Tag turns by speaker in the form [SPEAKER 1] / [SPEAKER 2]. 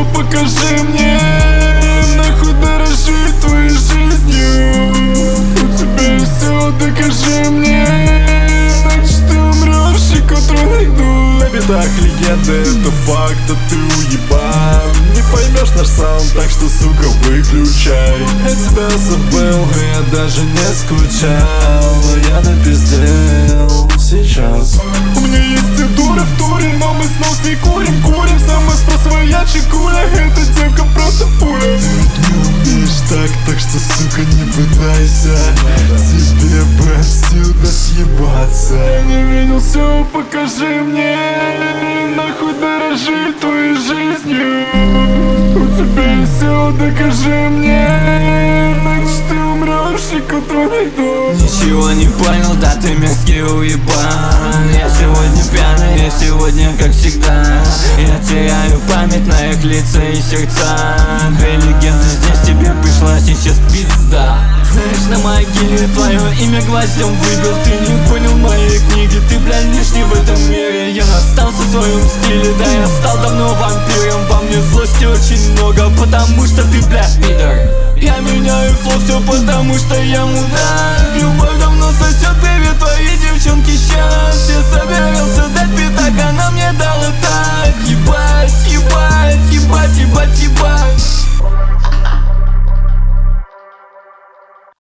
[SPEAKER 1] покажи мне. Нахуй дорожить твоей жизнью. У тебя есть все, докажи мне. Значит ты умрешь и к утру найду. На битах легенды, это факт, а ты уебан. Не поймешь наш саунд, так что, сука, выключай. Я тебя забыл, я даже не скучал. Но я напиздел сейчас. У меня есть и дура в туре, но мы снова с ней курим. Самый спрос своя чекуля, эта девка просто пуля. Ты ведь не умеешь так что, сука, не пытайся. Тебе бы отсюда съебаться. Я не видел все, покажи мне. Нахуй дорожить твоей жизнью. У тебя есть все, докажи мне. Значит ты умрешь и к утру найду.
[SPEAKER 2] Ничего не понял, да ты мерзкий уебан. Я сегодня пьяный, я сегодня как всегда. Я теряю память на их лица и сердца. Две легенды здесь, тебе пришла сейчас пизда. Знаешь, на могиле твое имя гвоздем выбил. Ты не понял моей книги, ты, бля, лишний в этом мире. Я остался в своем стиле, да я стал давно вампиром. Во мне злости очень много, потому что ты, бля, пидор. Я меняю флоу, все потому что я мудак. Любовь давно сосет, привет, твои девчонки сейчас.